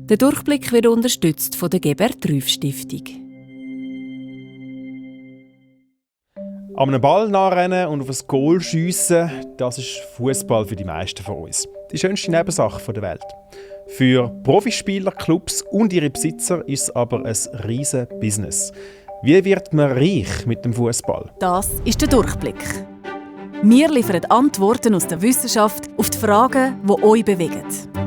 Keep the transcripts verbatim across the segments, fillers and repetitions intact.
Der Durchblick wird unterstützt von der Gebert-Rüff-Stiftung. An einem Ball nachrennen und auf ein Goal schiessen, das ist Fußball für die meisten von uns. Die schönste Nebensache der Welt. Für Profispieler, Clubs und ihre Besitzer ist es aber ein riesen Business. Wie wird man reich mit dem Fußball? Das ist der Durchblick. Wir liefern Antworten aus der Wissenschaft auf die Fragen, die euch bewegen.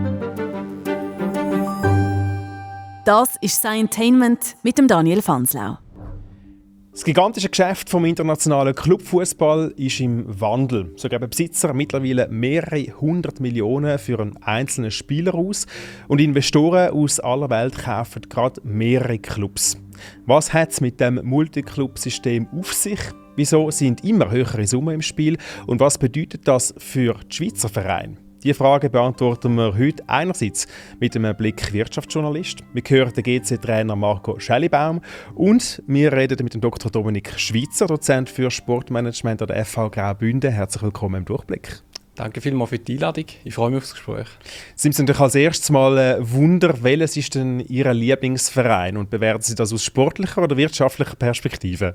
Das ist Scientainment mit dem Daniel Fanslau. Das gigantische Geschäft vom internationalen Clubfußball ist im Wandel. So geben Besitzer mittlerweile mehrere hundert Millionen für einen einzelnen Spieler aus und Investoren aus aller Welt kaufen gerade mehrere Clubs. Was hat es mit dem Multiclub-System auf sich? Wieso sind immer höhere Summen im Spiel? Und was bedeutet das für die Schweizer Vereine? Diese Frage beantworten wir heute einerseits mit einem Blick Wirtschaftsjournalist. Wir hören den G C-Trainer Marco Schellibaum und wir reden mit dem Doktor Dominik Schweitzer, Dozent für Sportmanagement an der F H Graubünden. Herzlich willkommen im Durchblick. Danke vielmals für die Einladung. Ich freue mich auf das Gespräch. Sind Sie natürlich als erstes mal ein Wunder, welches ist denn Ihr Lieblingsverein und bewerten Sie das aus sportlicher oder wirtschaftlicher Perspektive?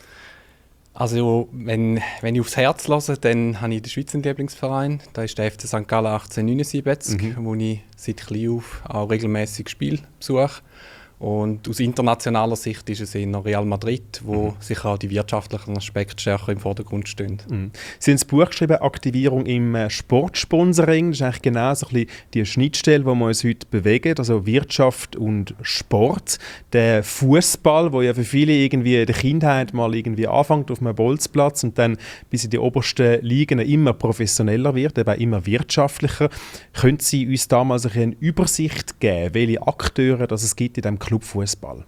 Also, wenn, wenn ich aufs Herz höre, dann habe ich den Schweizer Lieblingsverein. Das ist der F C Sankt Gallen achtzehnhundertneunundsiebzig, mhm. wo ich seit klein auf auch regelmäßig Spiele besuche. Und aus internationaler Sicht ist es eher Real Madrid, wo mhm. sicher auch die wirtschaftlichen Aspekte stärker im Vordergrund stehen. Mhm. Sie haben das Buch geschrieben, Aktivierung im Sportsponsoring. Das ist eigentlich genau so ein bisschen die Schnittstelle, wo wir uns heute bewegen, also Wirtschaft und Sport. Der Fußball, wo ja für viele irgendwie in der Kindheit mal irgendwie anfängt auf einem Bolzplatz und dann bis in die obersten Ligen immer professioneller wird, eben immer wirtschaftlicher. Können Sie uns da mal so eine Übersicht geben, welche Akteure das es gibt in diesem Clubfußball?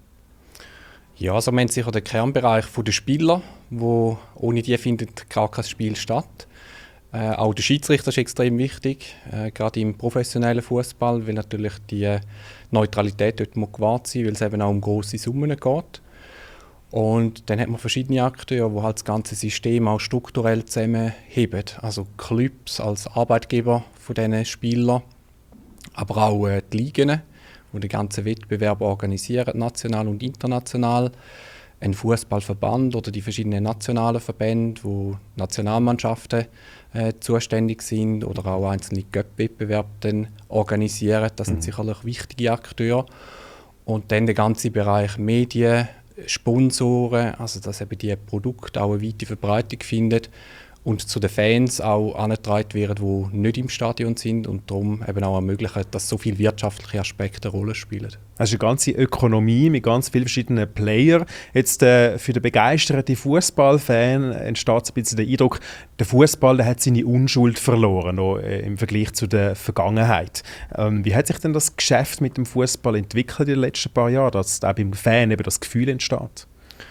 Ja, also wir haben sicher den Kernbereich der Spieler, wo ohne die findet gar kein Spiel statt. Äh, auch der Schiedsrichter ist extrem wichtig, äh, gerade im professionellen Fußball, weil natürlich die Neutralität dort muss gewahrt sein, weil es eben auch um grosse Summen geht. Und dann hat man verschiedene Akteure, die halt das ganze System auch strukturell zusammenheben. Also Clubs als Arbeitgeber von diesen Spielern, aber auch äh, die Ligen, die den ganzen Wettbewerb organisieren, national und international. Ein Fußballverband oder die verschiedenen nationalen Verbände, wo Nationalmannschaften äh, zuständig sind oder auch einzelne Cup-Wettbewerbe organisieren. Das sind mhm. sicherlich wichtige Akteure. Und dann der ganze Bereich Medien, Sponsoren, also dass eben die Produkte auch eine weite Verbreitung finden und zu den Fans auch angetragen werden, die nicht im Stadion sind und darum eben auch ermöglichen, dass so viele wirtschaftliche Aspekte eine Rolle spielen. Das ist eine ganze Ökonomie mit ganz vielen verschiedenen Playern. Jetzt äh, für den begeisterten Fußballfan entsteht ein bisschen der Eindruck, der Fußball hat seine Unschuld verloren noch, äh, im Vergleich zu der Vergangenheit. Ähm, wie hat sich denn das Geschäft mit dem Fußball entwickelt in den letzten paar Jahren, dass auch beim Fan eben das Gefühl entsteht?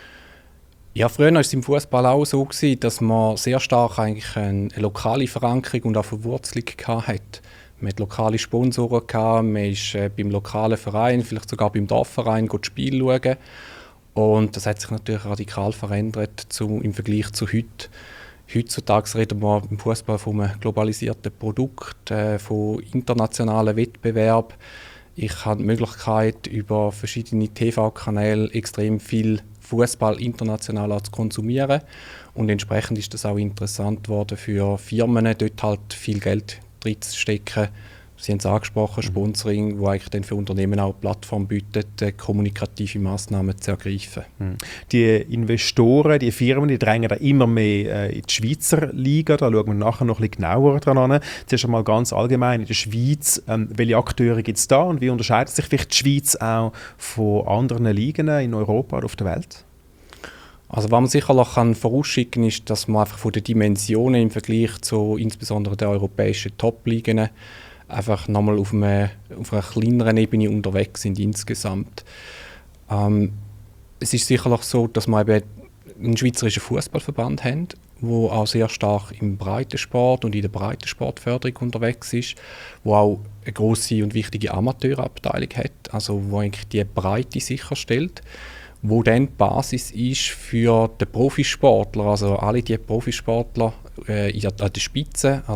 Ja, früher war es im Fußball auch so, dass man sehr stark eigentlich eine lokale Verankerung und auch Verwurzelung hatte. Man hatte lokale Sponsoren, man ist äh, beim lokalen Verein, vielleicht sogar beim Dorfverein, das Spiel schauen. Und das hat sich natürlich radikal verändert zu, im Vergleich zu heute. Heutzutage reden wir im Fußball von einem globalisierten Produkt, äh, von internationalen Wettbewerben. Ich habe die Möglichkeit, über verschiedene T V-Kanäle extrem viel Fußball international auch zu konsumieren. Und entsprechend ist das auch interessant geworden für Firmen, dort halt viel Geld reinzustecken. Sie haben es angesprochen, Sponsoring, wo eigentlich dann für Unternehmen auch eine Plattform bietet, kommunikative Massnahmen zu ergreifen. Die Investoren, die Firmen, die drängen da immer mehr in die Schweizer Liga. Da schauen wir nachher noch ein bisschen genauer dran an. Zuerst einmal ganz allgemein in der Schweiz. Ähm, welche Akteure gibt es da und wie unterscheidet sich vielleicht die Schweiz auch von anderen Ligen in Europa oder auf der Welt? Also was man sicherlich kann vorausschicken kann, ist, dass man einfach von den Dimensionen im Vergleich zu insbesondere den europäischen Top-Ligen einfach nochmal auf, eine, auf einer kleineren Ebene unterwegs sind insgesamt. Ähm, es ist sicherlich so, dass wir eben einen schweizerischen Fußballverband haben, der auch sehr stark im Breitensport und in der Breitensportförderung unterwegs ist, wo auch eine grosse und wichtige Amateurabteilung hat, also wo eigentlich die Breite sicherstellt, wo dann die Basis ist für den Profisportler, also alle die Profisportler äh, an der Spitze, also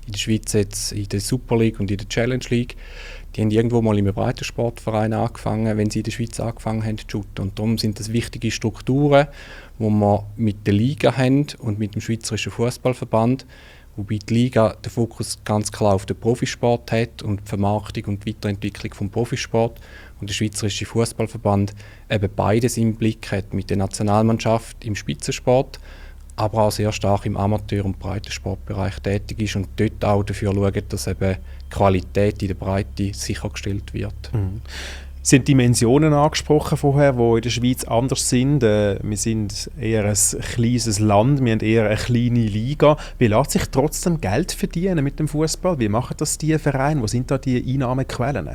in der Schweiz jetzt in der Super League und in der Challenge League. Die haben irgendwo mal im Breitensportverein angefangen, wenn sie in der Schweiz angefangen haben zu shooten. Und darum sind das wichtige Strukturen, die wir mit der Liga haben und mit dem Schweizerischen Fußballverband, wobei die Liga den Fokus ganz klar auf den Profisport hat und die Vermarktung und die Weiterentwicklung des Profisport und der Schweizerische Fußballverband eben beides im Blick hat, mit der Nationalmannschaft im Spitzensport, aber auch sehr stark im Amateur- und Breitensportbereich tätig ist und dort auch dafür schaut, dass eben Qualität in der Breite sichergestellt wird. Mhm. Sie haben Dimensionen angesprochen vorher, die in der Schweiz anders sind. Äh, wir sind eher ein kleines Land, wir haben eher eine kleine Liga. Wie lässt sich trotzdem Geld verdienen mit dem Fußball? Wie machen das die Vereine? Wo sind da die Einnahmequellen?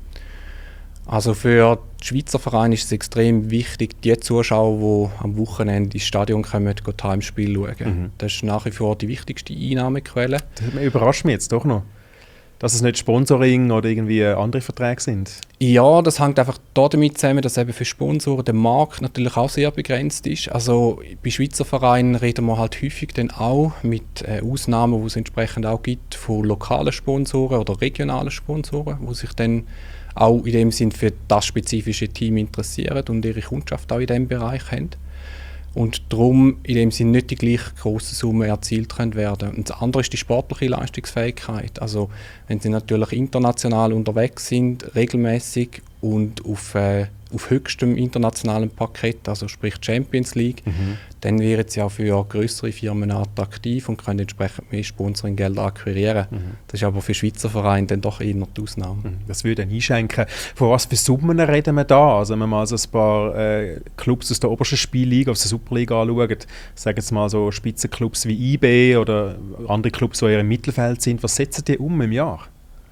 Also für die Schweizer Vereine ist es extrem wichtig, die Zuschauer, die am Wochenende ins Stadion kommen, die Heimspiel schauen. Mhm. Das ist nach wie vor die wichtigste Einnahmequelle. Das überrascht mich jetzt doch noch, dass es nicht Sponsoring oder irgendwie andere Verträge sind. Ja, das hängt einfach damit zusammen, dass eben für Sponsoren der Markt natürlich auch sehr begrenzt ist. Also bei Schweizer Vereinen reden wir halt häufig dann auch mit äh, Ausnahmen, die es entsprechend auch gibt, von lokalen Sponsoren oder regionalen Sponsoren, die sich dann auch in dem Sinn für das spezifische Team interessieren und ihre Kundschaft auch in diesem Bereich haben. Und darum in dem Sinn nicht die gleich grossen Summen erzielt können werden. Und das andere ist die sportliche Leistungsfähigkeit. Also wenn sie natürlich international unterwegs sind, regelmäßig und auf, äh, auf höchstem internationalen Parkett, also sprich Champions League, mhm. dann wären sie auch für grössere Firmen attraktiv und können entsprechend mehr Sponsoringgelder akquirieren. Mhm. Das ist aber für Schweizer Vereine dann doch eher die Ausnahme. Mhm. Das würde dann einschenken. Von was für Summen reden wir da? Also wenn wir mal so ein paar äh, Clubs aus der obersten Spielliga, aus der Superliga anschauen, sagen jetzt mal so Spitzenclubs wie I B oder andere Clubs, die eher im Mittelfeld sind, was setzen die um im Jahr?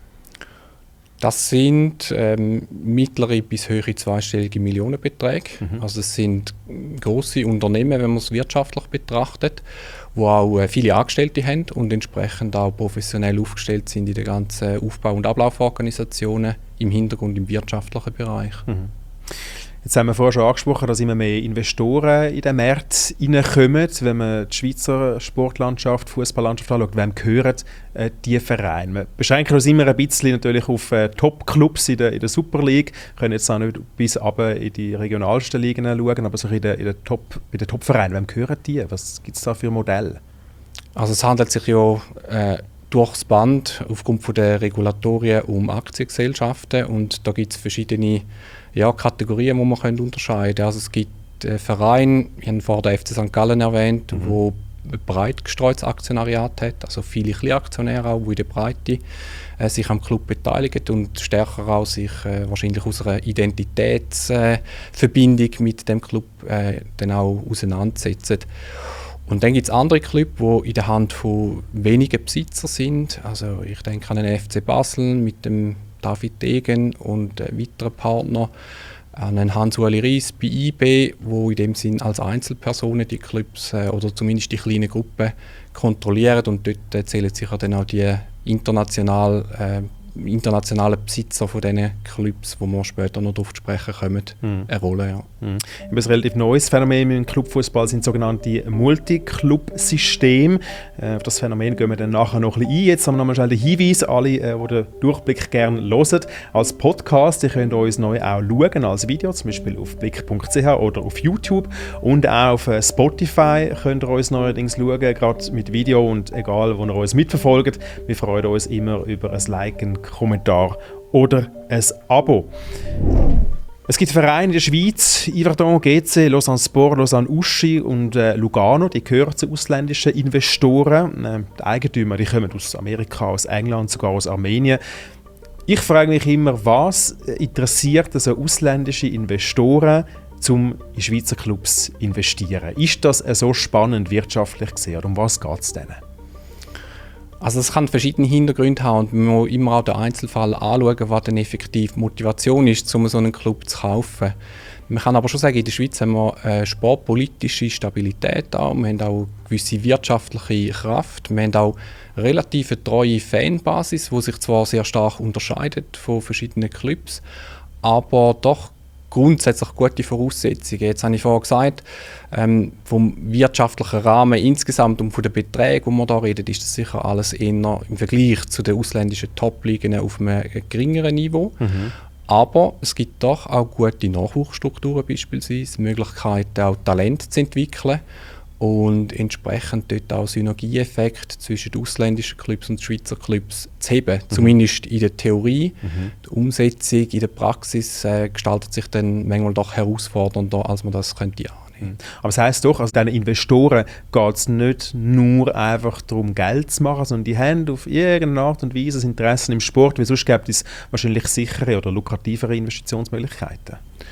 Das sind ähm, mittlere bis höhere zweistellige Millionenbeträge. Mhm. Also es sind grosse Unternehmen, wenn man es wirtschaftlich betrachtet, die auch äh, viele Angestellte haben und entsprechend auch professionell aufgestellt sind in den ganzen Aufbau- und Ablauforganisationen im Hintergrund im wirtschaftlichen Bereich. Mhm. Jetzt haben wir vorher schon angesprochen, dass immer mehr Investoren in den Markt hineinkommen. Wenn man die Schweizer Sportlandschaft, Fußballlandschaft anschaut, wem gehören äh, die Vereine? Wir beschränken uns immer ein bisschen natürlich auf äh, Top-Clubs in der, in der Super League. Wir können jetzt auch nicht bis runter in die regionalsten Ligen schauen, aber so in der, in der Top, bei den Top-Vereinen, wem gehören die? Was gibt es da für Modelle? Also es handelt sich ja äh, durchs Band aufgrund von der Regulatorien um Aktiengesellschaften und da gibt es verschiedene ja, Kategorien, die man können unterscheiden können. Also es gibt äh, Vereine, wir haben vorhin den F C Sankt Gallen erwähnt, mhm. wo ein breit gestreutes Aktionariat hat, also viele Kleinaktionäre auch, die in der Breite äh, sich am Club beteiligen und stärker auch sich äh, wahrscheinlich aus einer Identitätsverbindung äh, mit dem Club äh, dann auch auseinandersetzen. Und dann gibt es andere Clubs, die in der Hand von wenigen Besitzern sind. Also ich denke an den F C Basel mit dem David Degen und äh, weiteren Partner, an den Hans-Ueli Ries bei I B, wo in dem Sinn als Einzelpersonen die Clubs äh, oder zumindest die kleinen Gruppen kontrollieren und dort äh, zählen sicher dann auch die international, äh, internationalen Besitzer von diesen Clubs, wo wir später noch darauf zu sprechen kommen, mhm. eine Rolle. Ja. Mhm. Ein relativ neues Phänomen im Clubfußball sind sogenannte Multi-Club-Systeme. Äh, auf das Phänomen gehen wir dann nachher noch ein bisschen ein. Jetzt haben wir nochmal schnell den Hinweis, alle, äh, die den Durchblick gerne hören, als Podcast. Ihr könnt uns neu auch schauen, als Video, zum Beispiel auf blick punkt c h oder auf YouTube. Und auch auf äh, Spotify könnt ihr uns neuerdings schauen, gerade mit Video und egal, wo ihr uns mitverfolgt. Wir freuen uns immer über ein Like, einen Kommentar oder ein Abo. Es gibt Vereine in der Schweiz, Yverdon, G C, Lausanne Sport, Lausanne Uschi und äh, Lugano, die gehören zu ausländischen Investoren. Äh, die Eigentümer die kommen aus Amerika, aus England, sogar aus Armenien. Ich frage mich immer, was interessiert also ausländische Investoren, um in Schweizer Clubs zu investieren? Ist das äh, so spannend wirtschaftlich gesehen oder um was geht es denen? Also es kann verschiedene Hintergründe haben und man muss immer auch den Einzelfall anschauen, was dann effektiv Motivation ist, um so einen Club zu kaufen. Man kann aber schon sagen, in der Schweiz haben wir eine sportpolitische Stabilität auch, wir haben auch eine gewisse wirtschaftliche Kraft, wir haben auch eine relativ treue Fanbasis, die sich zwar sehr stark unterscheidet von verschiedenen Clubs, aber doch grundsätzlich gute Voraussetzungen. Jetzt habe ich vorhin gesagt, ähm, vom wirtschaftlichen Rahmen insgesamt und von den Beträgen, die wir hier reden, ist das sicher alles eher im Vergleich zu den ausländischen Top-Ligen auf einem geringeren Niveau. Mhm. Aber es gibt doch auch gute Nachwuchsstrukturen, beispielsweise Möglichkeiten, auch Talent zu entwickeln und entsprechend dort auch Synergieeffekte zwischen den ausländischen Clubs und den Schweizer Clubs zu heben. Mhm. Zumindest in der Theorie. Mhm. Die Umsetzung in der Praxis äh, gestaltet sich dann manchmal doch herausfordernder, als man das könnte annehmen. Aber das heisst doch, also diesen Investoren geht es nicht nur einfach darum, Geld zu machen, sondern die haben auf irgendeine Art und Weise ein Interesse im Sport, weil sonst gibt es wahrscheinlich sichere oder lukrativere Investitionsmöglichkeiten.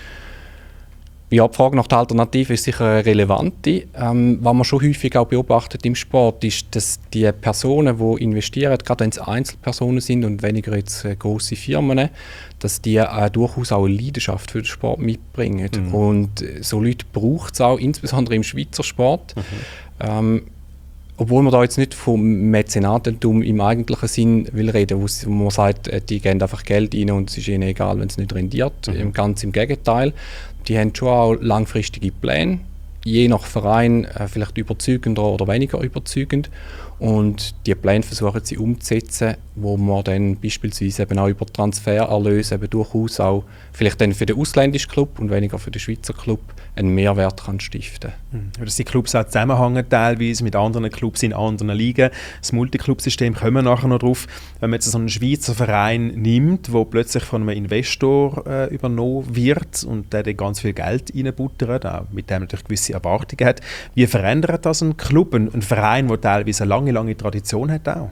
Ja, die Frage nach der Alternative ist sicher eine relevante. Ähm, was man schon häufig auch beobachtet im Sport, ist, dass die Personen, die investieren, gerade wenn es Einzelpersonen sind und weniger jetzt äh, grosse Firmen, dass die äh, durchaus auch eine Leidenschaft für den Sport mitbringen. Mhm. Und äh, so Leute braucht es auch, insbesondere im Schweizer Sport. Mhm. Ähm, obwohl man da jetzt nicht vom Mäzenatentum im eigentlichen Sinn will reden, wo man sagt, die geben einfach Geld rein und es ist ihnen egal, wenn es nicht rendiert. Mhm. Ganz im Gegenteil. Die haben schon auch langfristige Pläne, je nach Verein äh, vielleicht überzeugender oder weniger überzeugend. Und die Pläne versuchen sie umzusetzen, wo man dann beispielsweise eben auch über Transfererlöse eben durchaus auch vielleicht dann für den ausländischen Club und weniger für den Schweizer Club einen Mehrwert kann stiften kann. Mhm. Dass die Clubs auch zusammenhängen teilweise mit anderen Clubs in anderen Ligen. Das Multiclub-System kommen wir nachher noch drauf. Wenn man jetzt so einen Schweizer Verein nimmt, der plötzlich von einem Investor äh, übernommen wird und der dann ganz viel Geld reinbuttert, auch mit dem natürlich gewisse Erwartungen hat, wie verändert das einen Club, einen, einen Verein, der teilweise eine lange, lange Tradition hat auch?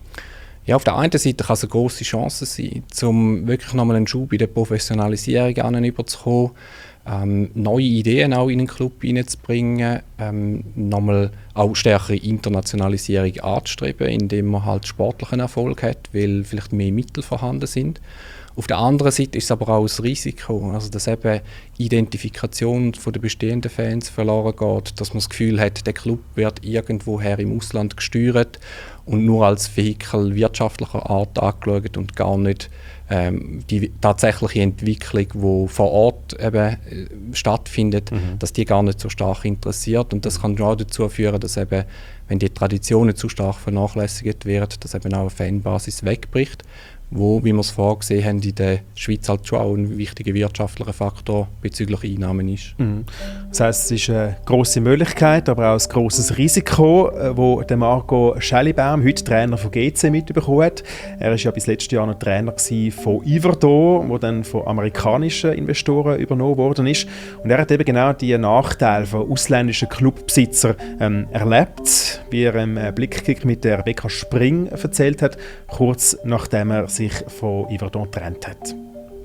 Ja, auf der einen Seite kann es eine grosse Chance sein, um wirklich nochmal einen Schub in der Professionalisierung hinüberzukommen, ähm, neue Ideen auch in den Club hineinzubringen, ähm, nochmal auch stärkere Internationalisierung anzustreben, indem man halt sportlichen Erfolg hat, weil vielleicht mehr Mittel vorhanden sind. Auf der anderen Seite ist es aber auch das Risiko, also dass eben Identifikation von den bestehenden Fans verloren geht, dass man das Gefühl hat, der Club wird irgendwoher im Ausland gesteuert und nur als Vehikel wirtschaftlicher Art angeschaut und gar nicht ähm, die tatsächliche Entwicklung, die vor Ort eben, äh, stattfindet, mhm. dass die gar nicht so stark interessiert. Und das kann auch dazu führen, dass eben, wenn die Traditionen zu stark vernachlässigt werden, dass eben auch eine Fanbasis wegbricht, wo, wie wir es vorgesehen haben, in der Schweiz halt schon auch ein wichtiger wirtschaftlicher Faktor bezüglich Einnahmen ist. Mhm. Das heisst, es ist eine grosse Möglichkeit, aber auch ein grosses Risiko, wo der Marco Schellibaum, heute Trainer von G C, mitbekommen hat. Er war ja bis letztes Jahr noch Trainer von Yverdon, der dann von amerikanischen Investoren übernommen worden ist. Und er hat eben genau die Nachteile von ausländischen Clubbesitzern ähm, erlebt, wie er im Blickkick mit der Rebecca Spring erzählt hat, kurz nachdem er sich von Yverdon getrennt hat.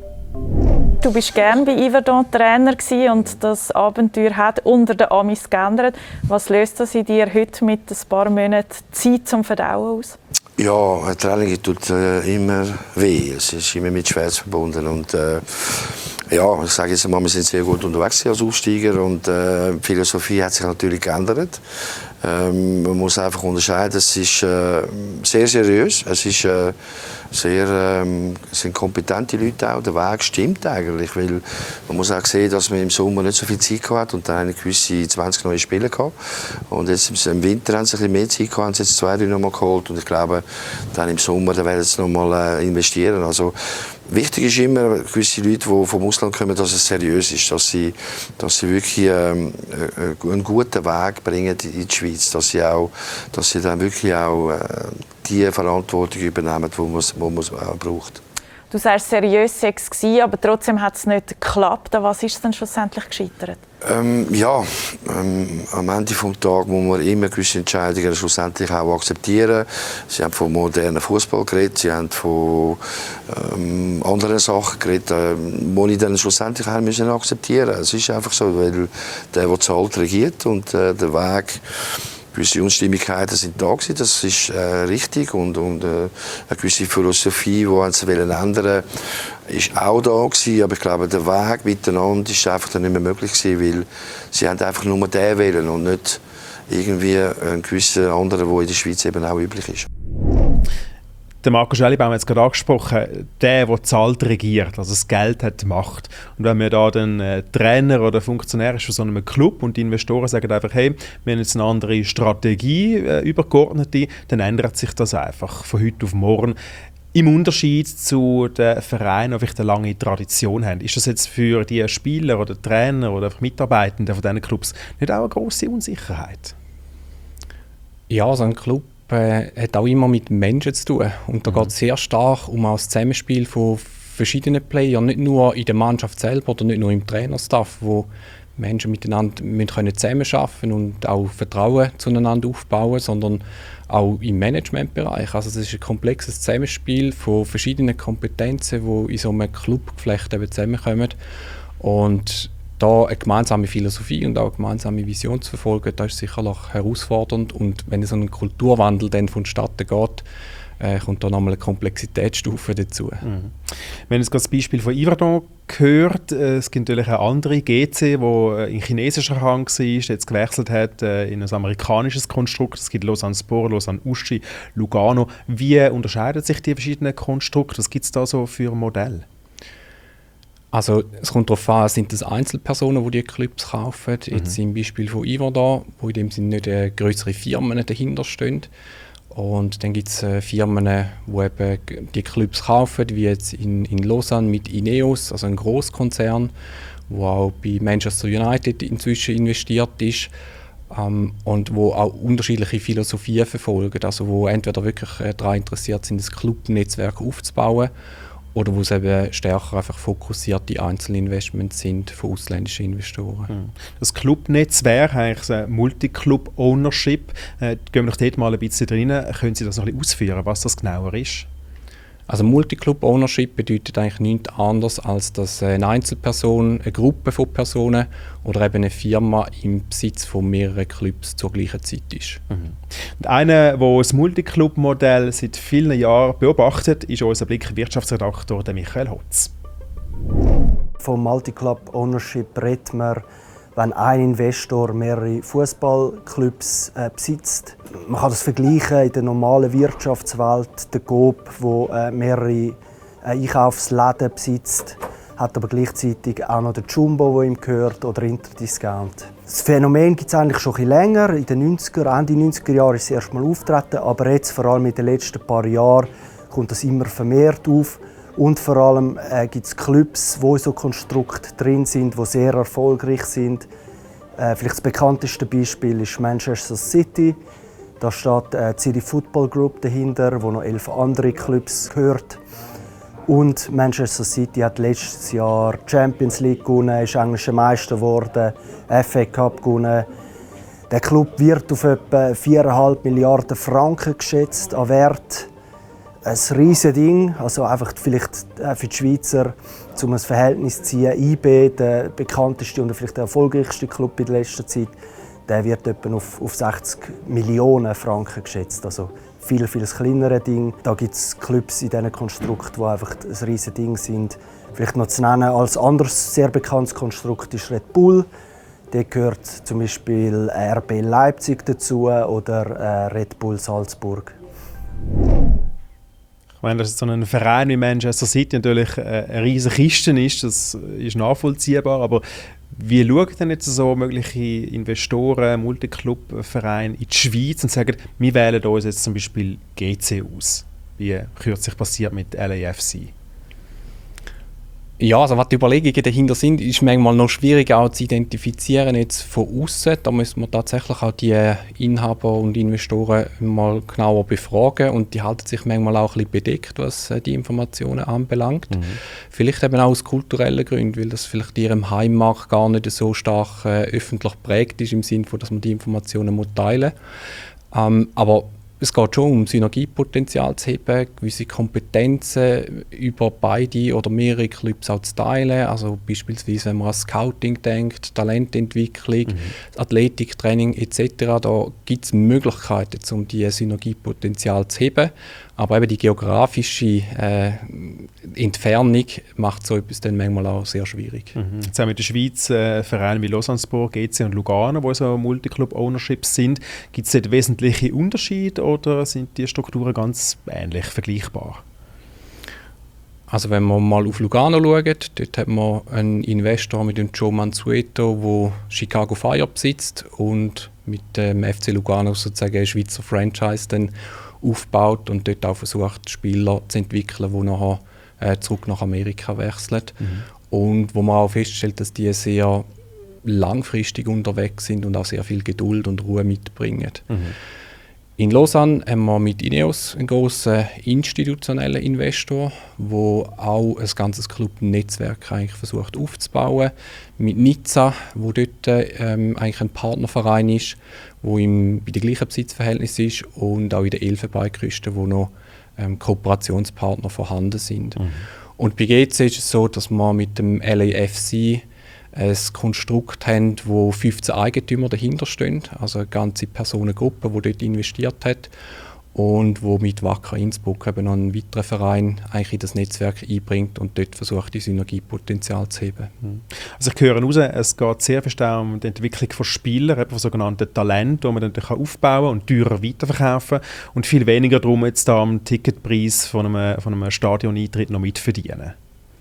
Du bist gerne bei Yverdon Trainer und das Abenteuer hat unter den Amis geändert. Was löst das in dir heute mit ein paar Monaten Zeit zum Verdauen aus? Ja, ein Training tut äh, immer weh. Es ist immer mit Schmerz verbunden. Und, äh, ja, ich sage jetzt mal, wir sind sehr gut unterwegs als Aufsteiger und äh, die Philosophie hat sich natürlich geändert. Ähm, man muss einfach unterscheiden, es ist äh, sehr seriös, es ist äh, sehr, ähm, es sind kompetente Leute auch, der Weg stimmt eigentlich, weil man muss auch sehen, dass man im Sommer nicht so viel Zeit hatte und dann eine gewisse zwanzig neue Spieler gehabt. Und jetzt im Winter haben sie ein bisschen mehr Zeit gehabt, haben sie jetzt zwei, drei noch mal geholt und ich glaube, dann im Sommer dann werden sie noch mal äh, investieren. Also, wichtig ist immer, gewisse Leute, die vom Ausland kommen, dass es seriös ist, dass sie, dass sie wirklich ähm, einen guten Weg bringen in die Schweiz, dass sie, auch, dass sie dann wirklich auch äh, die Verantwortung übernehmen, die man, die man auch braucht. Du sagst, seriös sei es gewesen, aber trotzdem hat es nicht geklappt. An was ist es denn schlussendlich gescheitert? Ähm, ja, ähm, am Ende des Tages muss man immer gewisse Entscheidungen schlussendlich auch akzeptieren. Sie haben von modernen Fußball geredet, sie haben von ähm, anderen Sachen geredet, äh, die ich dann schlussendlich auch müssen akzeptieren musste. Es ist einfach so, weil der, der zahlt, regiert und äh, der Weg. Gewisse Unstimmigkeiten sind da gewesen, das ist äh, richtig und, und äh, eine gewisse Philosophie, die sie ändern wollten, ist auch da gewesen, aber ich glaube, der Weg miteinander ist einfach dann nicht mehr möglich gewesen, weil sie haben einfach nur den wählen und nicht irgendwie einen gewissen anderen, der in der Schweiz eben auch üblich ist. Der Marco Schellibaum hat es gerade angesprochen, der, der zahlt, regiert, also das Geld hat Macht. Und wenn man da dann äh, Trainer oder Funktionär ist von so einem Club und die Investoren sagen einfach, hey, wir haben jetzt eine andere Strategie, äh, übergeordnete, dann ändert sich das einfach von heute auf morgen. Im Unterschied zu den Vereinen, die vielleicht eine lange Tradition haben, ist das jetzt für die Spieler oder Trainer oder Mitarbeitenden von diesen Clubs nicht auch eine grosse Unsicherheit? Ja, so ein Club äh, hat auch immer mit Menschen zu tun. Und da mhm. geht es sehr stark um das Zusammenspiel von verschiedenen Playern, nicht nur in der Mannschaft selber oder nicht nur im Trainerstaff, wo Menschen miteinander müssen zusammenarbeiten und auch Vertrauen zueinander aufbauen, sondern auch im Managementbereich. Also das ist ein komplexes Zusammenspiel von verschiedenen Kompetenzen, die in so einem Clubgeflecht eben zusammenkommen. Und da eine gemeinsame Philosophie und auch eine gemeinsame Vision zu verfolgen, das ist sicherlich herausfordernd. Und wenn so ein Kulturwandel dann vonstatten geht, äh, kommt da nochmal eine Komplexitätsstufe dazu. Mhm. Wir haben jetzt gerade das Beispiel von Yverdon gehört. Es gibt natürlich auch andere, G C, wo in chinesischer Hand war, jetzt gewechselt hat in ein amerikanisches Konstrukt. Es gibt Lausanne Sport, Lausanne Uschi, Lugano. Wie unterscheiden sich die verschiedenen Konstrukte? Was gibt es da so für Modelle? Also es kommt darauf an, sind das Einzelpersonen, die die Clubs kaufen. Mhm. Jetzt im Beispiel von Yverdon, wo in dem Sinne nicht äh, größere Firmen dahinter stehen. Und dann gibt es äh, Firmen, die eben die Clubs kaufen, wie jetzt in, in Lausanne mit Ineos, also ein Grosskonzern, wo auch bei Manchester United inzwischen investiert ist ähm, und wo auch unterschiedliche Philosophien verfolgen, also wo entweder wirklich äh, daran interessiert sind, das Clubnetzwerk aufzubauen, oder wo es eben stärker einfach fokussierte Einzelinvestments sind von ausländischen Investoren. Das Clubnetzwerk, eigentlich ein Multiclub-Ownership, äh, gehen wir doch dort mal ein bisschen rein. Können Sie das noch ein bisschen ausführen, was das genauer ist? Also Multiclub-Ownership bedeutet eigentlich nichts anderes, als dass eine Einzelperson, eine Gruppe von Personen oder eben eine Firma im Besitz von mehreren Clubs zur gleichen Zeit ist. Mhm. Und einer, der das Multiclub-Modell seit vielen Jahren beobachtet, ist unser Blick-Wirtschaftsredaktor Michael Hotz. Vom Multiclub-Ownership redet man, wenn ein Investor mehrere Fußballclubs äh, besitzt. Man kann das vergleichen in der normalen Wirtschaftswelt. Der Coop, der äh, mehrere äh, Einkaufsläden besitzt, hat aber gleichzeitig auch noch den Jumbo, der ihm gehört, oder Interdiscount. Das Phänomen gibt es eigentlich schon ein bisschen länger. In den neunziger, Ende neunziger Jahren ist es erst mal aufgetreten, aber jetzt, vor allem in den letzten paar Jahren, kommt das immer vermehrt auf. Und vor allem äh, gibt es Clubs, wo so Konstrukte drin sind, die sehr erfolgreich sind. Äh, vielleicht das bekannteste Beispiel ist Manchester City. Da steht äh, die City Football Group dahinter, wo noch elf andere Clubs gehört. Und Manchester City hat letztes Jahr die Champions League gewonnen, ist englischer Meister geworden, F A Cup gewonnen. Der Club wird auf etwa vier Komma fünf Milliarden Franken geschätzt an Wert. Ein riesiges Ding, also einfach vielleicht für die Schweizer, um ein Verhältnis zu ziehen. I B, der bekannteste und vielleicht der erfolgreichste Club in der letzten Zeit, der wird etwa auf, auf sechzig Millionen Franken geschätzt. Also viel, viel kleineres Ding. Da gibt es Clubs in diesen Konstrukten, die einfach ein riesiges Ding sind. Vielleicht noch zu nennen, als anderes sehr bekanntes Konstrukt ist Red Bull. Da gehört zum Beispiel R B Leipzig dazu oder äh, Red Bull Salzburg. Ich meine, dass so ein Verein wie Manchester City natürlich eine riesige Kiste ist, das ist nachvollziehbar, aber wie schauen denn jetzt so mögliche Investoren, Multiclub-Vereine in die Schweiz und sagen, wir wählen uns jetzt zum Beispiel G C aus, wie kürzlich passiert mit L A F C? Ja, also was die Überlegungen dahinter sind, ist manchmal noch schwierig auch zu identifizieren jetzt von außen. Da müssen wir tatsächlich auch die Inhaber und Investoren mal genauer befragen und die halten sich manchmal auch ein bisschen bedeckt, was die Informationen anbelangt. Mhm. Vielleicht eben auch aus kulturellen Gründen, weil das vielleicht in ihrem Heimmarkt gar nicht so stark äh, öffentlich prägt ist, im Sinne von, dass man die Informationen teilen muss. Ähm, aber es geht schon um Synergiepotenzial zu heben, gewisse Kompetenzen über beide oder mehrere Clubs auch zu teilen. Also beispielsweise, wenn man an Scouting denkt, Talententwicklung, mhm. Athletiktraining et cetera. Da gibt es Möglichkeiten, um diese Synergiepotenzial zu heben. Aber eben die geografische äh, Entfernung macht so etwas dann manchmal auch sehr schwierig. Mhm. Jetzt haben wir in der Schweiz äh, Vereine wie Lausanne-Sport, G C und Lugano, die so Multiclub-Ownerships sind. Gibt es dort wesentliche Unterschiede oder sind die Strukturen ganz ähnlich, vergleichbar? Also wenn wir mal auf Lugano schauen, dort hat man einen Investor mit dem Joe Mansueto, der Chicago Fire besitzt und mit dem F C Lugano sozusagen ein Schweizer Franchise dann aufbaut und dort auch versucht, Spieler zu entwickeln, die nachher äh, zurück nach Amerika wechseln. Mhm. Und wo man auch feststellt, dass die sehr langfristig unterwegs sind und auch sehr viel Geduld und Ruhe mitbringen. Mhm. In Lausanne haben wir mit Ineos einen grossen institutionellen Investor, der auch ein ganzes Clubnetzwerk eigentlich versucht aufzubauen. Mit Nizza, wo dort ähm, eigentlich ein Partnerverein ist, wo im, bei den gleichen Besitzverhältnissen ist, und auch in der Elfenbeinküste, wo noch ähm, Kooperationspartner vorhanden sind. Mhm. Und bei G C ist es so, dass wir mit dem L A F C ein Konstrukt haben, wo fünfzehn Eigentümer dahinter stehen, also eine ganze Personengruppe, die dort investiert hat und wo mit Wacker Innsbruck eben noch einen weiteren Verein eigentlich in das Netzwerk einbringt und dort versucht, die Synergiepotenzial zu heben. Also ich höre raus, es geht sehr viel um die Entwicklung von Spielern, von sogenannten Talenten, die man dann aufbauen kann und teurer weiterverkaufen und viel weniger darum, jetzt da am Ticketpreis von einem, von einem Stadioneintritt noch mitverdienen.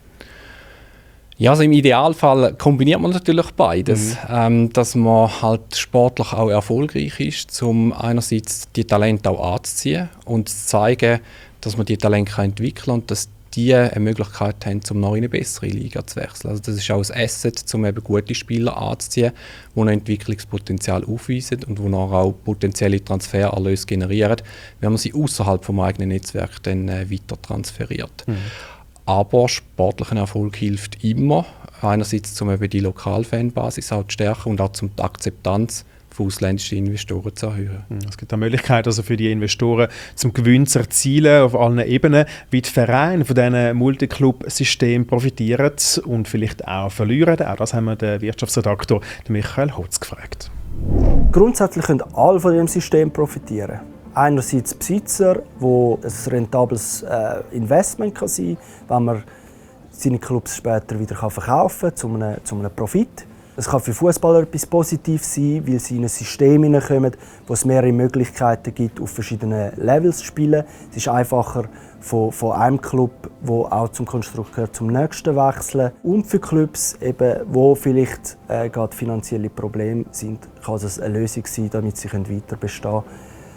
Ja, also im Idealfall kombiniert man natürlich beides, mhm. ähm, dass man halt sportlich auch erfolgreich ist, um einerseits die Talente auch anzuziehen und zu zeigen, dass man die Talente entwickeln kann und dass die eine Möglichkeit haben, um noch in eine bessere Liga zu wechseln. Also das ist auch ein Asset, um eben gute Spieler anzuziehen, die ein Entwicklungspotenzial aufweisen und die auch potenzielle Transfererlöse generieren, wenn man sie außerhalb vom eigenen Netzwerk dann äh, weiter transferiert. Mhm. Aber sportlicher Erfolg hilft immer. Einerseits, um eben die Lokalfanbasis auch zu stärken und auch um die Akzeptanz von ausländischen Investoren zu erhöhen. Es gibt eine Möglichkeit also für die Investoren, zum Gewinn zu erzielen auf allen Ebenen, wie die Vereine von diesen Multiclub-Systemen profitieren und vielleicht auch verlieren. Auch das haben wir den Wirtschaftsredaktor Michael Hotz gefragt. Grundsätzlich können alle von diesem System profitieren. Einerseits Besitzer, wo ein rentables äh, Investment kann sein kann, wenn man seine Clubs später wieder kann verkaufen kann, zu einem, zu einem Profit. Es kann für Fußballer etwas Positives sein, weil sie in ein System hineinkommen, wo es mehrere Möglichkeiten gibt, auf verschiedenen Levels zu spielen. Es ist einfacher, von, von einem Club, der auch zum Konstrukt gehört, zum nächsten wechseln. Und für Clubs, eben, wo vielleicht äh, gerade finanzielle Probleme sind, kann es eine Lösung sein, damit sie weiter bestehen können.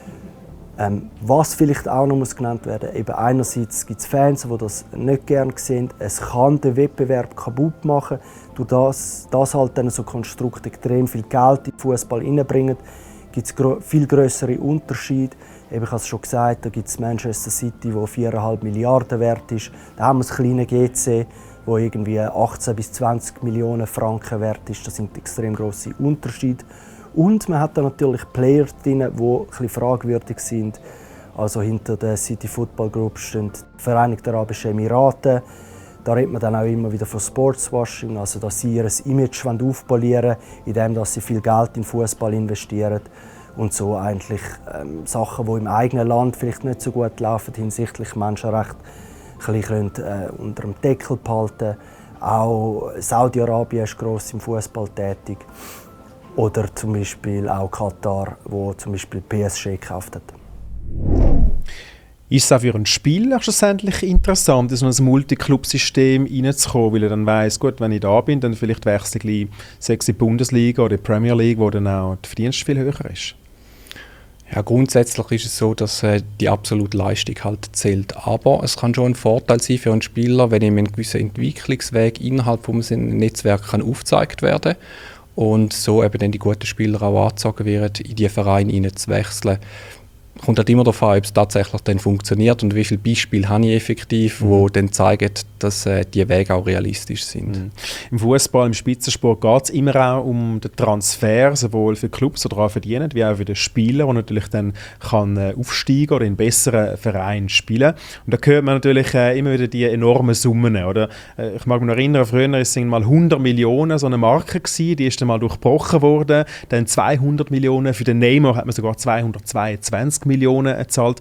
Ähm, was vielleicht auch noch muss genannt werden, eben einerseits gibt es Fans, die das nicht gerne sehen. Es kann den Wettbewerb kaputt machen, durch das, das halt dann so Konstrukte extrem viel Geld in den Fußball hineinbringen, gibt es gro- viel größere Unterschiede. Eben, ich habe es schon gesagt, da gibt es Manchester City, wo vier Komma fünf Milliarden wert ist. Da haben wir das kleine G C, wo irgendwie achtzehn bis zwanzig Millionen Franken wert ist. Das sind extrem grosse Unterschiede. Und man hat da natürlich Player drin, die ein bisschen fragwürdig sind. Also hinter der City Football Group stehen die Vereinigten Arabischen Emirate. Da redet man dann auch immer wieder von Sportswashing, also dass sie ihr Image aufpolieren wollen, indem sie viel Geld in Fußball investieren. Und so eigentlich ähm, Sachen, die im eigenen Land vielleicht nicht so gut laufen, hinsichtlich Menschenrechte, ein bisschen äh, unter dem Deckel behalten. Auch Saudi-Arabien ist gross im Fußball tätig. Oder zum Beispiel auch Katar, wo zum Beispiel P S G gekauft hat. Ist es auch für einen Spieler schlussendlich interessant, in so ein Multiclub-System reinzukommen, weil er dann weiss, gut, wenn ich da bin, dann vielleicht wechsle ich sechs in die Bundesliga oder die Premier League, wo dann auch der Verdienst viel höher ist? Ja, grundsätzlich ist es so, dass äh, die absolute Leistung halt zählt. Aber es kann schon ein Vorteil sein für einen Spieler, wenn ihm ein gewisser Entwicklungsweg innerhalb von einem Netzwerk kann aufgezeigt werden kann. Und so eben dann die guten Spieler auch angezogen werden, in diese Vereine zu wechseln. Kommt halt immer darauf an, ob es tatsächlich dann funktioniert und wie viele Beispiele habe ich effektiv, die mhm. dann zeigen, dass äh, die Wege auch realistisch sind. Mhm. Im Fußball, im Spitzensport geht es immer auch um den Transfer, sowohl für Clubs, die daran verdienen, wie auch für den Spieler, der natürlich dann kann, äh, aufsteigen oder in besseren Vereinen spielen. Und da hört man natürlich äh, immer wieder die enormen Summen. Oder? Äh, ich mag mich noch erinnern, früher waren es mal hundert Millionen so eine Marke gewesen, die ist dann mal durchbrochen worden. Dann zweihundert Millionen, für den Neymar hat man sogar zweihundertzweiundzwanzig Millionen gezahlt.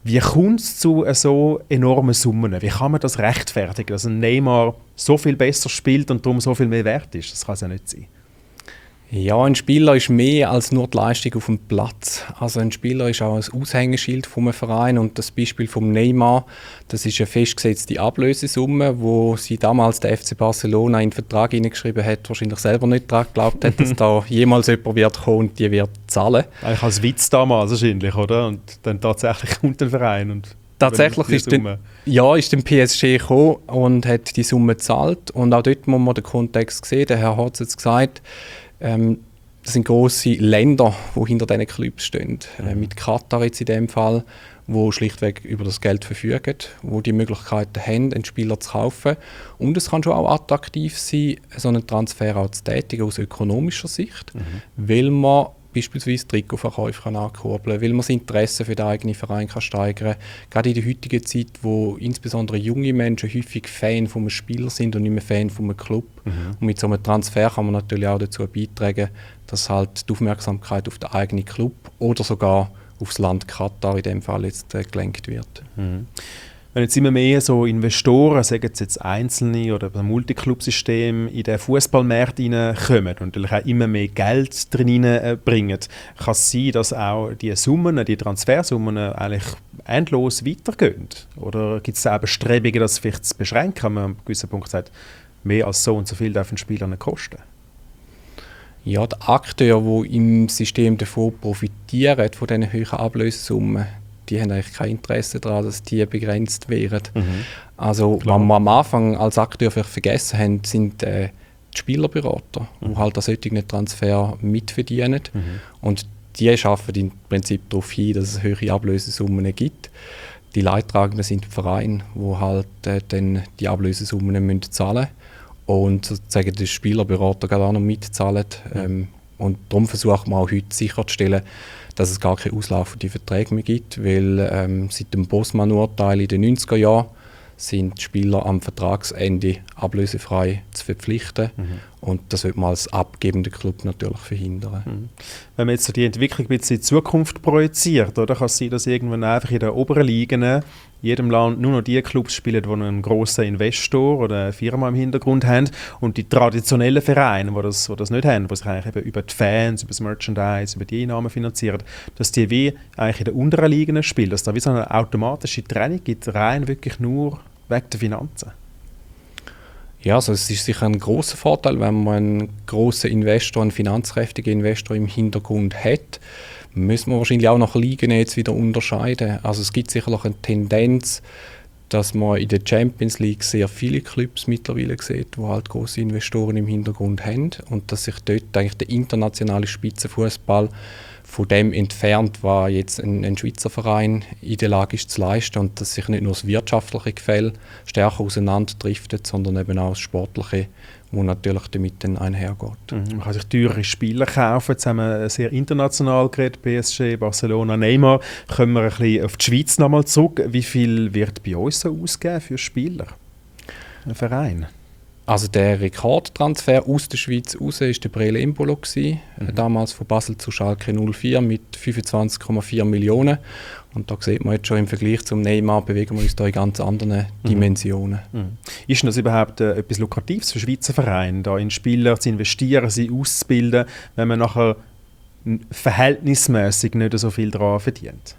Wie kommt es zu so enormen Summen? Wie kann man das rechtfertigen, dass ein Neymar so viel besser spielt und darum so viel mehr wert ist? Das kann es ja nicht sein. Ja, ein Spieler ist mehr als nur die Leistung auf dem Platz. Also ein Spieler ist auch ein Aushängeschild vom Verein und das Beispiel vom Neymar, das ist eine festgesetzte Ablösesumme, wo sie damals der F C Barcelona in den Vertrag hineingeschrieben hat, wahrscheinlich selber nicht daran geglaubt hat, dass da jemals jemand wird kommen und die wird zahlen. Eigentlich als Witz damals wahrscheinlich, oder? Und dann tatsächlich kommt der Verein und tatsächlich ist den, ja, ist der P S G gekommen und hat die Summe gezahlt und auch dort muss man den Kontext sehen. Der Herr hat es gesagt, Ähm, das sind grosse Länder, die hinter diesen Clubs stehen. Mhm. Äh, mit Katar jetzt in dem Fall, wo schlichtweg über das Geld verfügen, wo die Möglichkeiten haben, einen Spieler zu kaufen. Und es kann schon auch attraktiv sein, so einen Transfer auch zu tätigen aus ökonomischer Sicht, mhm. weil man beispielsweise Trikotverkäufe kann ankurbeln, weil man das Interesse für den eigenen Verein kann steigern kann. Gerade in der heutigen Zeit, wo insbesondere junge Menschen häufig Fan von einem Spieler sind und nicht mehr Fan von einem Club. Mhm. Und mit so einem Transfer kann man natürlich auch dazu beitragen, dass halt die Aufmerksamkeit auf den eigenen Club oder sogar aufs Land Katar in dem Fall jetzt äh, gelenkt wird. Mhm. Wenn jetzt immer mehr so Investoren, sagen es jetzt Einzelne oder ein Multiclub-System, in den Fußballmarkt hineinkommen und natürlich auch immer mehr Geld drin bringen, kann es sein, dass auch die Summen, die Transfersummen eigentlich endlos weitergehen? Oder gibt es auch Bestrebungen, das vielleicht zu beschränken, wenn man an einem gewissen Punkt sagt, mehr als so und so viel darf ein Spieler nicht kosten? Ja, die Akteure, die im System davon profitieren, von diesen hohen Ablösesummen, die haben eigentlich kein Interesse daran, dass die begrenzt werden. Mhm. Also, Klar. was wir am Anfang als Akteur vielleicht vergessen haben, sind äh, die Spielerberater, mhm. die halt an solchen Transfer mitverdienen. Mhm. Und die arbeiten im Prinzip darauf hin, dass es höhere Ablösesummen gibt. Die Leidtragenden sind die Vereine, die halt äh, dann die Ablösesummen müssen zahlen müssen. Und sozusagen der Spielerberater gerade auch noch mitzahlen. Mhm. Ähm, und darum versucht man auch heute sicherzustellen, dass es gar keine auslaufenden Verträge mehr gibt, weil ähm, seit dem Bosman-Urteil in den neunziger Jahren sind die Spieler am Vertragsende ablösefrei zu verpflichten. Mhm. Und das wird man als abgebender Club natürlich verhindern. Mhm. Wenn man jetzt so die Entwicklung ein bisschen in die Zukunft projiziert, oder, kann es sein, dass irgendwann einfach in den oberen Ligen in jedem Land nur noch die Clubs spielen, die einen grossen Investor oder eine Firma im Hintergrund haben und die traditionellen Vereine, die das, die das nicht haben, die sich eigentlich eben über die Fans, über das Merchandise, über die Einnahmen finanzieren, dass die wie eigentlich in den unteren Ligen spielen, dass da wie so eine automatische Trennung gibt, rein wirklich nur wegen der Finanzen. Ja, also es ist sicher ein grosser Vorteil, wenn man einen grossen Investor, einen finanzkräftigen Investor im Hintergrund hat. Müssen wir wahrscheinlich auch nach Ligen jetzt wieder unterscheiden. Also es gibt sicherlich eine Tendenz, dass man in der Champions League sehr viele Clubs mittlerweile sieht, die halt grosse Investoren im Hintergrund haben und dass sich dort eigentlich der internationale Spitzenfußball von dem entfernt, was jetzt ein, ein Schweizer Verein in der Lage ist zu leisten und dass sich nicht nur das wirtschaftliche Gefälle stärker auseinanderdriftet, sondern eben auch das sportliche, wo natürlich damit dann einhergeht. Mhm. Man kann sich teurere Spieler kaufen. Jetzt haben wir sehr international geredet, P S G, Barcelona, Neymar. Kommen wir ein bisschen auf die Schweiz nochmal zurück. Wie viel wird bei uns so ausgeben für Spieler? Ein Verein? Also der Rekordtransfer aus der Schweiz raus war der Brele Embolo, mhm. damals von Basel zu Schalke null vier mit fünfundzwanzig Komma vier Millionen. Und da sieht man jetzt schon im Vergleich zum Neymar, bewegen wir uns da in ganz anderen mhm. Dimensionen. Mhm. Ist denn das überhaupt äh, etwas Lukratives für Schweizer Vereine, da in Spieler zu investieren, sie auszubilden, wenn man nachher verhältnismäßig nicht so viel daran verdient?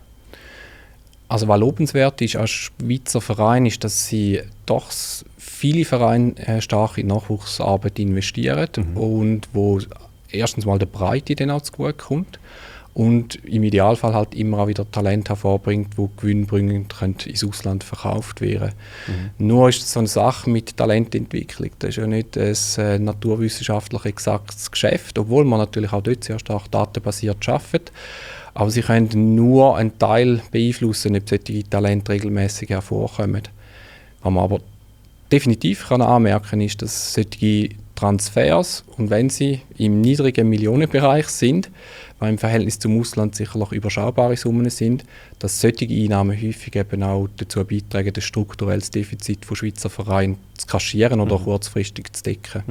Also was lobenswert ist als Schweizer Verein, ist, dass sie doch viele Vereine äh, stark in Nachwuchsarbeit investieren mhm. und wo erstens mal der Breite dann auch zugute kommt und im Idealfall halt immer auch wieder Talent hervorbringt, wo gewinnbringend ins Ausland verkauft werden. Mhm. Nur ist es so eine Sache mit Talententwicklung. Das ist ja nicht ein äh, naturwissenschaftlich exaktes Geschäft, obwohl man natürlich auch dort sehr stark datenbasiert arbeitet. Aber sie können nur einen Teil beeinflussen, ob solche Talente regelmäßig hervorkommen. Was man aber definitiv kann anmerken kann, ist, dass solche Transfers, und wenn sie im niedrigen Millionenbereich sind, weil im Verhältnis zum Ausland sicherlich überschaubare Summen sind, dass solche Einnahmen häufig eben auch dazu beitragen, das strukturelles Defizit von Schweizer Vereinen zu kaschieren oder mhm. kurzfristig zu decken. Mhm.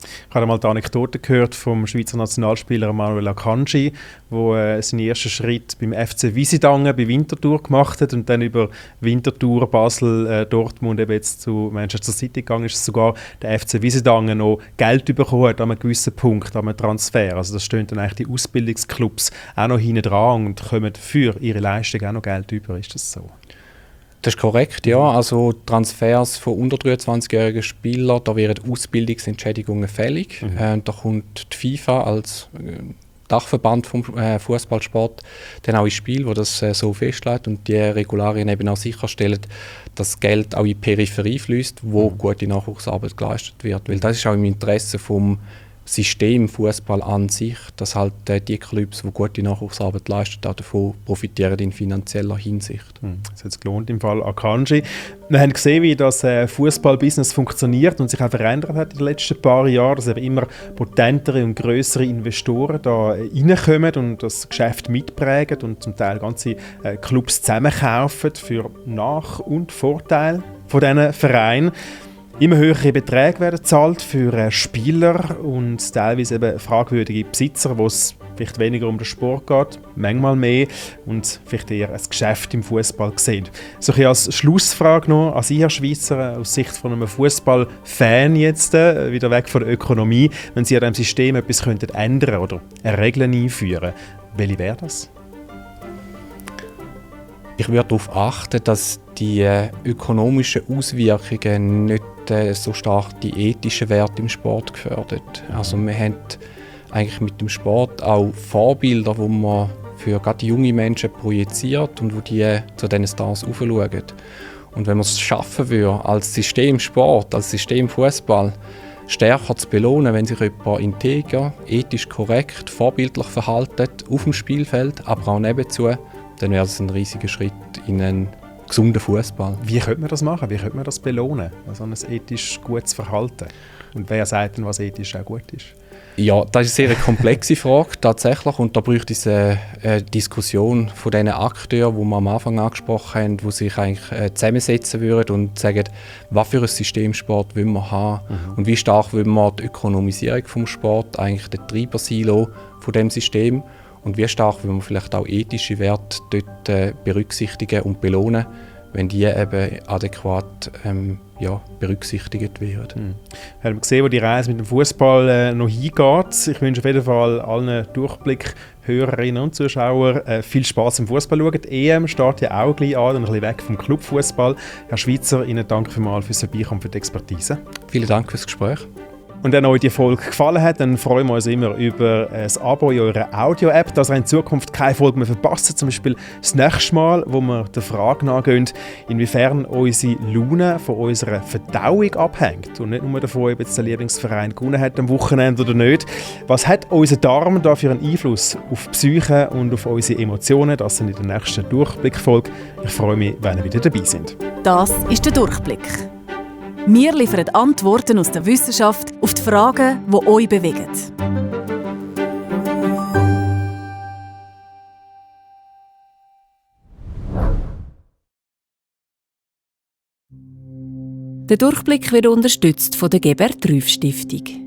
Ich habe mal die Anekdote gehört vom Schweizer Nationalspieler Manuel Akanji, der äh, seinen ersten Schritt beim F C Visidangen bei Winterthur gemacht hat und dann über Winterthur, Basel, äh, Dortmund eben jetzt zu Manchester City gegangen ist, sogar der F C Visidangen noch Geld bekommen hat an einem gewissen Punkt, an einem Transfer. Also da stehen dann eigentlich die Ausbildungsclubs auch noch hinten dran und kommen für ihre Leistung auch noch Geld über. Ist das so? Das ist korrekt, ja. Also Transfers von unter dreiundzwanzigjährigen Spielern, da wären Ausbildungsentschädigungen fällig. Mhm. Äh, da kommt die FIFA als äh, Dachverband vom äh, Fußballsport dann auch ins Spiel, wo das äh, so festlegt und die Regularien eben auch sicherstellen, dass das Geld auch in die Peripherie fließt, wo mhm. gute Nachwuchsarbeit geleistet wird. Weil das ist auch im Interesse vom System Fußball an sich, dass halt äh, die Clubs, die gute Nachwuchsarbeit leisten, auch davon profitieren in finanzieller Hinsicht. Hm, das hat es gelohnt im Fall Akanji. Wir haben gesehen, wie das äh, Fußballbusiness funktioniert und sich auch verändert hat in den letzten paar Jahren, dass eben immer potentere und größere Investoren da reinkommen und das Geschäft mitprägen und zum Teil ganze äh, Clubs zusammenkaufen für Nach- und Vorteil von diesen Vereinen. Immer höhere Beträge werden gezahlt für äh, Spieler und teilweise eben fragwürdige Besitzer, wo es vielleicht weniger um den Sport geht, manchmal mehr und vielleicht eher ein Geschäft im Fußball sehen. So ein als Schlussfrage noch an Sie, Herr Schweitzer, aus Sicht von einem Fußballfan jetzt, äh, wieder weg von der Ökonomie, wenn Sie an diesem System etwas könnten ändern oder eine Regel einführen, welche wäre das? Ich würde darauf achten, dass die äh, ökonomischen Auswirkungen nicht äh, so stark die ethischen Werte im Sport gefördert. Also wir haben eigentlich mit dem Sport auch Vorbilder, wo man für gerade junge Menschen projiziert und wo die äh, zu diesen Stars aufschauen. Und wenn man es schaffen würde, als System Sport, als System Fußball stärker zu belohnen, wenn sich jemand integer, ethisch korrekt, vorbildlich verhält auf dem Spielfeld, aber auch nebenzu, dann wäre es ein riesiger Schritt in einen gesunden Fußball. Wie könnte man das machen? Wie könnte man das belohnen, so ein ethisch gutes Verhalten? Und wer sagt denn, was ethisch auch gut ist? Ja, das ist eine sehr komplexe Frage tatsächlich und da bräuchte es eine, eine Diskussion von diesen Akteuren, die wir am Anfang angesprochen haben, die sich eigentlich äh, zusammensetzen würden und sagen, was für ein Systemsport wollen wir haben mhm. und wie stark wollen wir die Ökonomisierung des Sports eigentlich den Treiber sein lassen von diesem System. Und wie stark wollen wir vielleicht auch ethische Werte dort äh, berücksichtigen und belohnen, wenn die eben adäquat ähm, ja, berücksichtigt werden. Hm. Wir haben gesehen, wo die Reise mit dem Fußball äh, noch hingeht. Ich wünsche auf jeden Fall allen Durchblick-Hörerinnen und Zuschauern äh, viel Spaß im Fußball schauen. Die E M steht ja auch gleich an, ein bisschen weg vom Clubfußball. Herr Schweitzer, Ihnen danke vielmals fürs Vorbeikommen, für die Expertise. Vielen Dank fürs Gespräch. Und wenn euch die Folge gefallen hat, dann freuen wir uns immer über ein Abo in eurer Audio-App, dass ihr in Zukunft keine Folge mehr verpasst. Zum Beispiel das nächste Mal, wo wir der Frage nachgehen, inwiefern unsere Laune von unserer Verdauung abhängt. Und nicht nur davon, ob jetzt der Lieblingsverein gewonnen hat am Wochenende oder nicht. Was hat unser Darm da für einen Einfluss auf die Psyche und auf unsere Emotionen? Das sind in der nächsten Durchblick-Folge. Ich freue mich, wenn ihr wieder dabei seid. Das ist der Durchblick. Wir liefern Antworten aus der Wissenschaft auf die Fragen, die euch bewegen. Der Durchblick wird unterstützt von der Gebert-Rüff Stiftung.